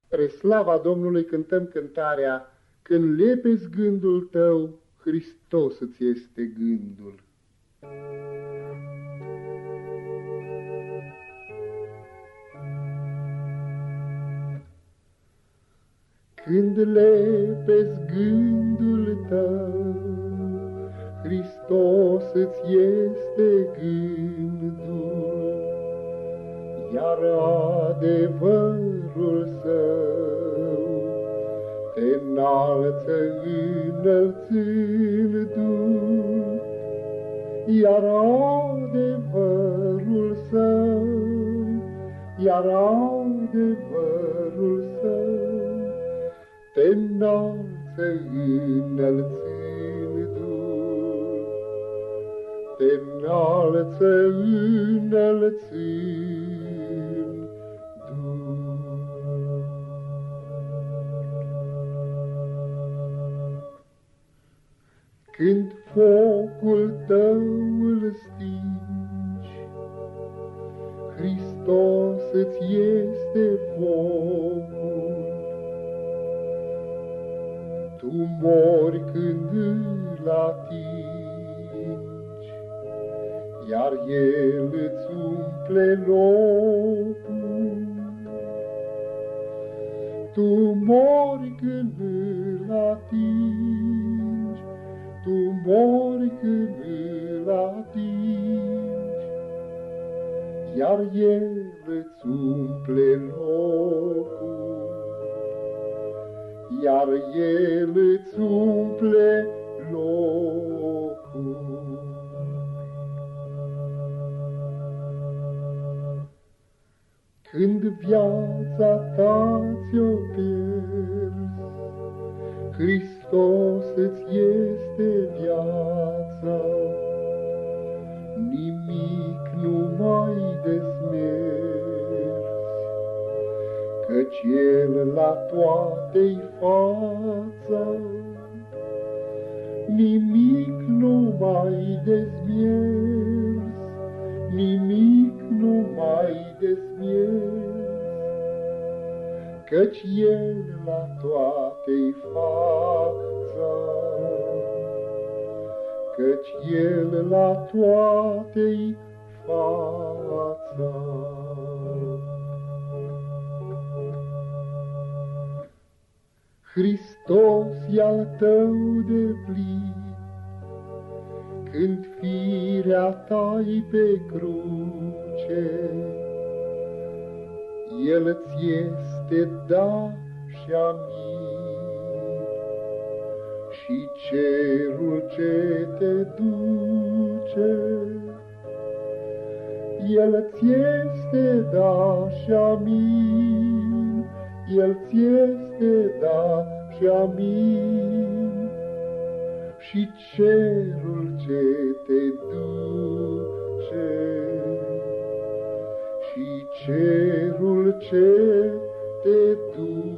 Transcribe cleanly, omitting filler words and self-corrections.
Spre slava Domnului cântăm cântarea: Când lepezi gândul tău, Hristos îți este gândul. Când lepezi gândul tău, Hristos îți este gândul, iar adevărul său te înalță înălțându-l, iar adevărul său, te înalță înălțându-l, te înalță înălțându-l. Când focul tău îl stingi, Hristos îți este focul. Tu mori când îl atingi, iar El îți umple locul. Tu mori când îl atingi, tu mori când îl atingi, iar El îți umple locul, iar El îți umple locul. Când viața ta ți-o pierzi, Hristos îți este viața. Nimic nu mai desmerzi, căci El la toate-i fața. Nimic nu mai desmerzi, nimic nu mai desmerzi, căci El la toate-i fața, căci El la toate-i fața. Hristos e al tău deplin, când firea ta-i pe cruce. El-ți este da și amin, și cerul ce te duce. El-ți este da și amin, El-ți este da și amin, și cerul ce te duce, și cerul ce te duce.